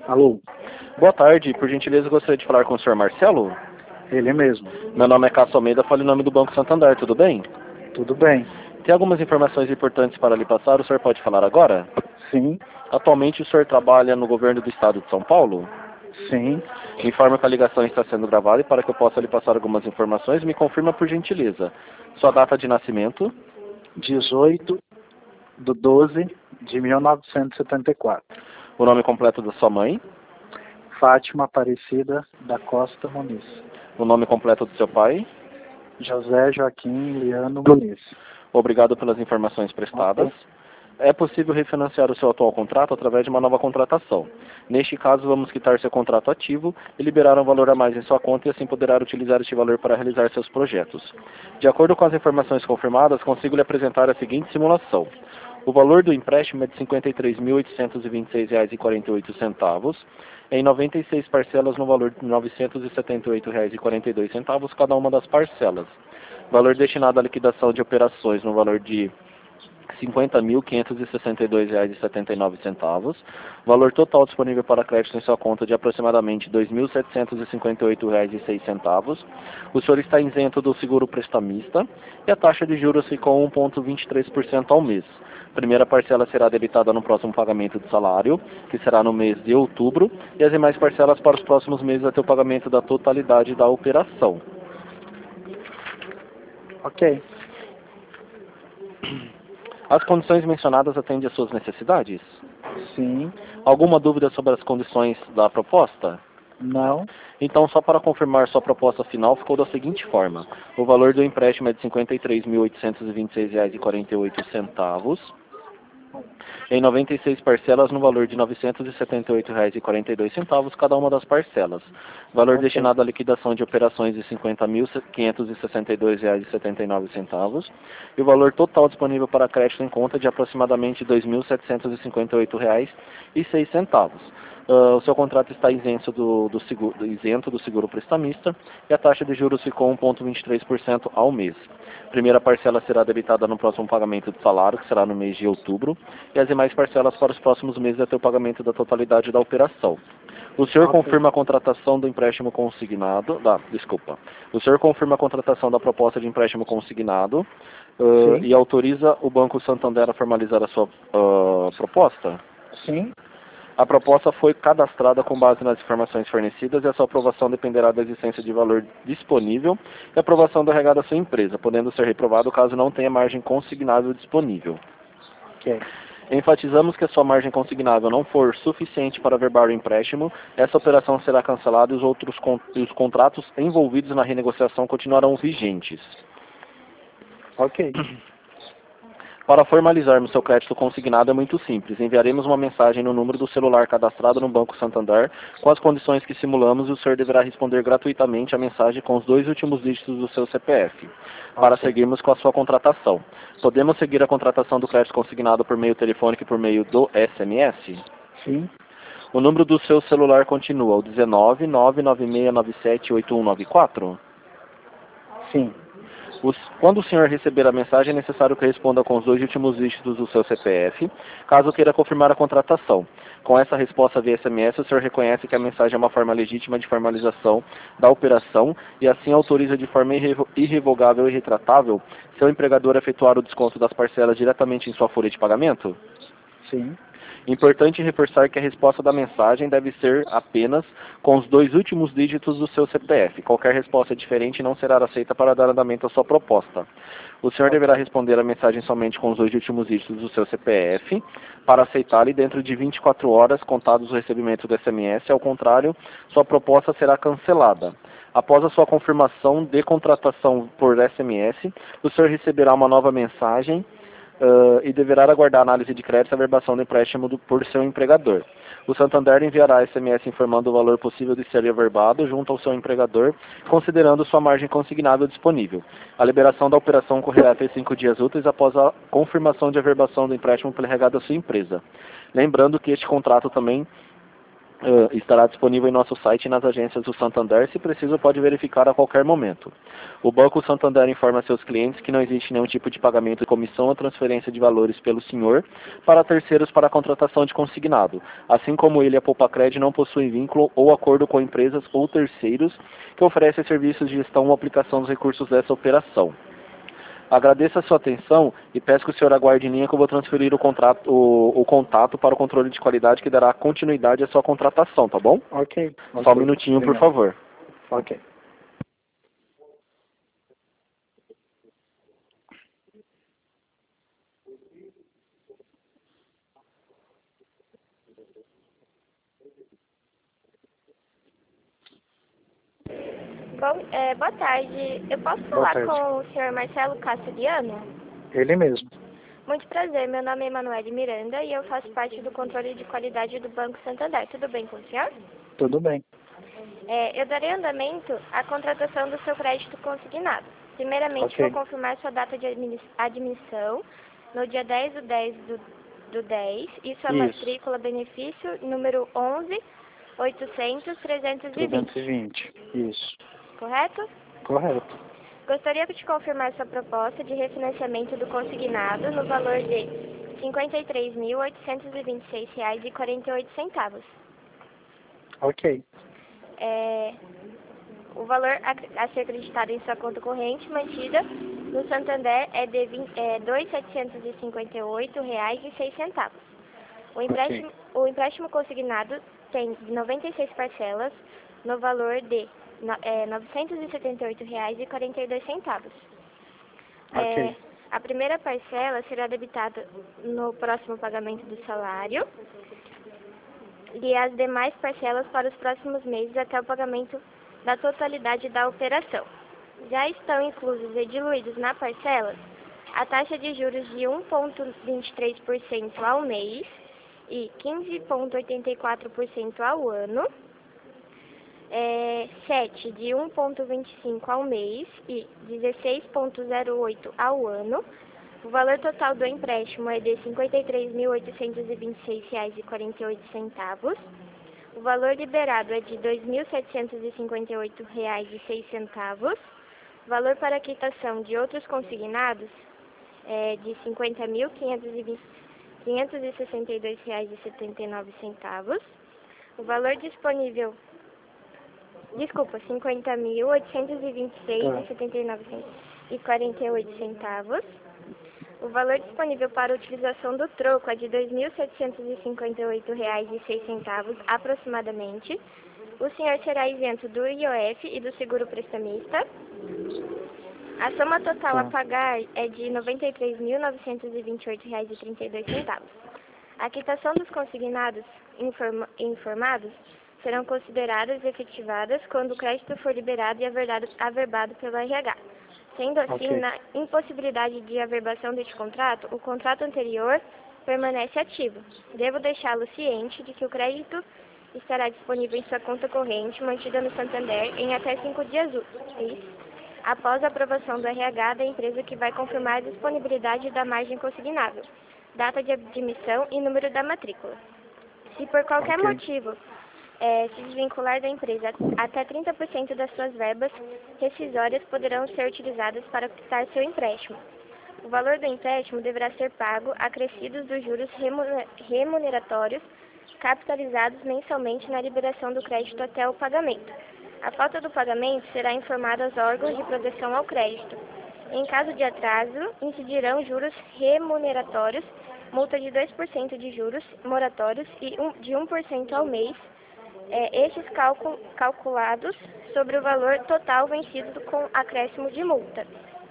Alô, Boa tarde, por gentileza gostaria de falar com o senhor Marcelo. ele mesmo. Meu nome é Cássio Almeida, falo em nome do Banco Santander, tudo bem? Tudo bem? Tem algumas informações importantes para lhe passar, o senhor pode falar agora? Sim, Atualmente o senhor trabalha no governo do estado de São Paulo? sim. Informa que a ligação está sendo gravada e para que eu possa lhe passar algumas informações, me confirma por gentileza. Sua data de nascimento, 18/12/1974. o nome completo da sua mãe, Fátima Aparecida da Costa Muniz. o nome completo do seu pai. José Joaquim Liano Muniz. Obrigado pelas informações prestadas. Ok. É possível refinanciar o seu atual contrato através de uma nova contratação. Neste caso, vamos quitar seu contrato ativo e liberar um valor a mais em sua conta e assim poderá utilizar este valor para realizar seus projetos. De acordo com as informações confirmadas, consigo lhe apresentar a seguinte simulação. O valor do empréstimo é de R$ 53.826,48, em 96 parcelas no valor de R$ 978,42, cada uma das parcelas. Valor destinado à liquidação de operações no valor de R$ 50.562,79. Valor total disponível para crédito em sua conta de aproximadamente R$ 2.758,06. O senhor está isento do seguro prestamista e a taxa de juros ficou 1,23% ao mês. Primeira parcela será debitada no próximo pagamento de salário, que será no mês de outubro, e as demais parcelas para os próximos meses até o pagamento da totalidade da operação. Ok. As condições mencionadas atendem às suas necessidades? Sim. Alguma dúvida sobre as condições da proposta? Não. Então, só para confirmar, sua proposta final ficou da seguinte forma. O valor do empréstimo é de R$ 53.826,48, em 96 parcelas no valor de R$ 978,42, cada uma das parcelas. Valor Ok. destinado à liquidação de operações de R$ 50.562,79 e o valor total disponível para crédito em conta de aproximadamente R$ 2.758,06. O seu contrato está isento do seguro prestamista e a taxa de juros ficou 1,23% ao mês. Primeira parcela será debitada no próximo pagamento de salário, que será no mês de outubro, e as demais parcelas para os próximos meses até o pagamento da totalidade da operação. O senhor Ok. confirma a contratação do empréstimo consignado, O senhor confirma a contratação da proposta de empréstimo consignado Sim. e autoriza o Banco Santander a formalizar a sua proposta? Sim. A proposta foi cadastrada com base nas informações fornecidas e a sua aprovação dependerá da existência de valor disponível e aprovação do regado à sua empresa, podendo ser reprovado caso não tenha margem consignável disponível. Ok. Enfatizamos que a sua margem consignável não for suficiente para averbar o empréstimo, essa operação será cancelada e os contratos envolvidos na renegociação continuarão vigentes. Ok. Para formalizarmos seu crédito consignado é muito simples. Enviaremos uma mensagem no número do celular cadastrado no Banco Santander com as condições que simulamos e o senhor deverá responder gratuitamente a mensagem com os 2 últimos dígitos do seu CPF para Ok. seguirmos com a sua contratação. Podemos seguir a contratação do crédito consignado por meio telefônico e por meio do SMS? Sim. O número do seu celular continua o 19996978194? Sim. Quando o senhor receber a mensagem, é necessário que responda com os 2 últimos dígitos do seu CPF, caso queira confirmar a contratação. Com essa resposta via SMS, o senhor reconhece que a mensagem é uma forma legítima de formalização da operação e assim autoriza de forma irrevogável e retratável seu empregador a efetuar o desconto das parcelas diretamente em sua folha de pagamento? Sim. Importante reforçar que a resposta da mensagem deve ser apenas com os 2 últimos dígitos do seu CPF. Qualquer resposta diferente não será aceita para dar andamento à sua proposta. O senhor deverá responder a mensagem somente com os 2 últimos dígitos do seu CPF para aceitá-la e dentro de 24 horas, contados o recebimento do SMS. Ao contrário, sua proposta será cancelada. Após a sua confirmação de contratação por SMS, o senhor receberá uma nova mensagem e deverá aguardar a análise de crédito e averbação do empréstimo por seu empregador. O Santander enviará SMS informando o valor possível de ser averbado junto ao seu empregador, considerando sua margem consignável disponível. A liberação da operação ocorrerá até 5 dias úteis após a confirmação de averbação do empréstimo pelo regado à sua empresa. Lembrando que este contrato também estará disponível em nosso site e nas agências do Santander. Se preciso, pode verificar a qualquer momento. O Banco Santander informa a seus clientes que não existe nenhum tipo de pagamento de comissão ou transferência de valores pelo senhor para terceiros para a contratação de consignado. Assim como ele, a Poupa-Cred não possui vínculo ou acordo com empresas ou terceiros que oferecem serviços de gestão ou aplicação dos recursos dessa operação. Agradeço a sua atenção e peço que o senhor aguarde em linha que eu vou transferir o contato para o controle de qualidade que dará continuidade à sua contratação, tá bom? Ok. Só um minutinho, por favor. Ok. Bom, boa tarde. Eu posso falar com o senhor Marcelo Cassiano? Ele mesmo. Muito prazer, meu nome é Emanuele Miranda e eu faço parte do controle de qualidade do Banco Santander. Tudo bem com o senhor? Tudo bem. Eu darei andamento à contratação do seu crédito consignado. Primeiramente, vou confirmar sua data de admissão no dia 10 do 10 e sua matrícula benefício número 11.800.320. 320. Isso. Correto? Correto. Gostaria de confirmar sua proposta de refinanciamento do consignado no valor de R$ 53.826,48. Ok. O valor a ser acreditado em sua conta corrente mantida no Santander é de R$ 2.758,06. O empréstimo consignado tem 96 parcelas no valor de R$ 978,42. A primeira parcela será debitada no próximo pagamento do salário e as demais parcelas para os próximos meses até o pagamento da totalidade da operação. Já estão inclusos e diluídos na parcela a taxa de juros de 1,23% ao mês e 15,84% ao ano, 7 de 1,25 ao mês e 16,08 ao ano. O valor total do empréstimo é de R$ 53.826,48. O valor liberado é de R$ 2.758,06. O valor para quitação de outros consignados é de R$ 50.562,79. O valor disponível... Desculpa, R$ 50.826,79,48. O valor disponível para utilização do troco é de R$ 2.758,06 aproximadamente. O senhor será isento do IOF e do seguro prestamista. A soma total a pagar é de R$ 93.928,32. A quitação dos consignados informados serão consideradas efetivadas quando o crédito for liberado e averbado pelo RH. Sendo assim, na impossibilidade de averbação deste contrato, o contrato anterior permanece ativo. Devo deixá-lo ciente de que o crédito estará disponível em sua conta corrente, mantida no Santander, em até 5 dias úteis, após a aprovação do RH da empresa que vai confirmar a disponibilidade da margem consignável, data de admissão e número da matrícula. Se por qualquer motivo se desvincular da empresa, até 30% das suas verbas rescisórias poderão ser utilizadas para quitar seu empréstimo. O valor do empréstimo deverá ser pago acrescidos dos juros remuneratórios capitalizados mensalmente na liberação do crédito até o pagamento. A falta do pagamento será informada aos órgãos de proteção ao crédito. Em caso de atraso, incidirão juros remuneratórios, multa de 2% de juros moratórios e de 1% ao mês, estes calculados sobre o valor total vencido com acréscimo de multa.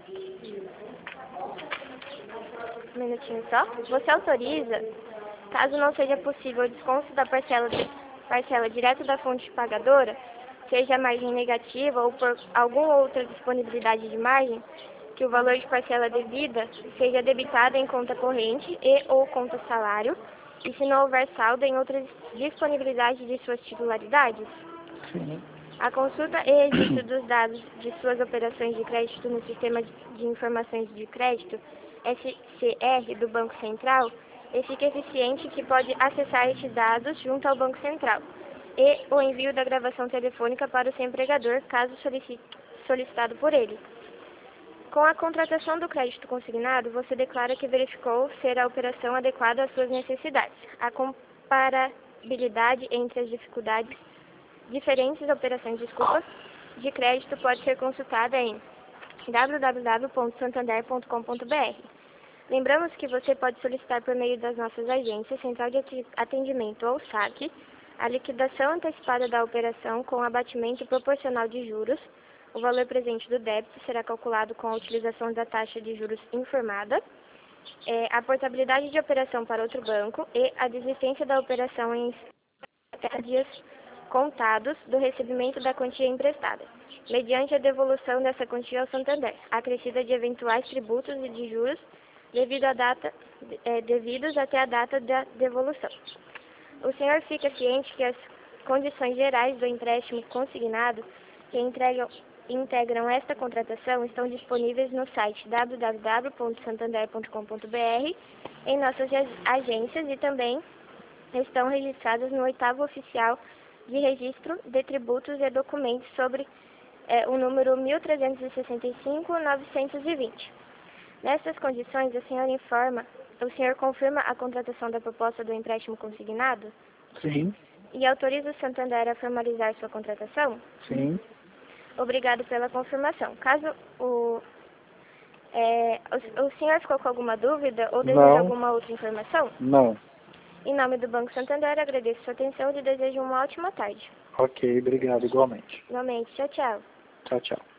Um minutinho só. Você autoriza, caso não seja possível o desconto da parcela direto da fonte pagadora, seja a margem negativa ou por alguma outra disponibilidade de margem, que o valor de parcela devida seja debitado em conta corrente e ou conta salário, e se não houver saldo em outras disponibilidades de suas titularidades? Sim. A consulta e registro dos dados de suas operações de crédito no Sistema de Informações de Crédito, SCR, do Banco Central, fica eficiente que pode acessar estes dados junto ao Banco Central. e o envio da gravação telefônica para o seu empregador, caso solicitado por ele. Com a contratação do crédito consignado, você declara que verificou ser a operação adequada às suas necessidades. A comparabilidade entre as diferentes operações de crédito pode ser consultada em www.santander.com.br. Lembramos que você pode solicitar por meio das nossas agências, Central de Atendimento ou SAC, a liquidação antecipada da operação com abatimento proporcional de juros. O valor presente do débito será calculado com a utilização da taxa de juros informada, a portabilidade de operação para outro banco e a desistência da operação em dias contados do recebimento da quantia emprestada, mediante a devolução dessa quantia ao Santander, acrescida de eventuais tributos e de juros devidos até a data da devolução. O senhor fica ciente que as condições gerais do empréstimo consignado que integram esta contratação estão disponíveis no site www.santander.com.br, em nossas agências e também estão registradas no 8º Oficial de Registro de Tributos e Documentos sobre o número 1365-920. Nessas condições, o senhor confirma a contratação da proposta do empréstimo consignado? Sim. E autoriza o Santander a formalizar sua contratação? Sim. Obrigado pela confirmação. Caso o senhor ficou com alguma dúvida ou deseja alguma outra informação? Não. Em nome do Banco Santander, agradeço sua atenção e lhe desejo uma ótima tarde. Ok, obrigado, igualmente. Igualmente. Tchau, tchau. Tchau, tchau.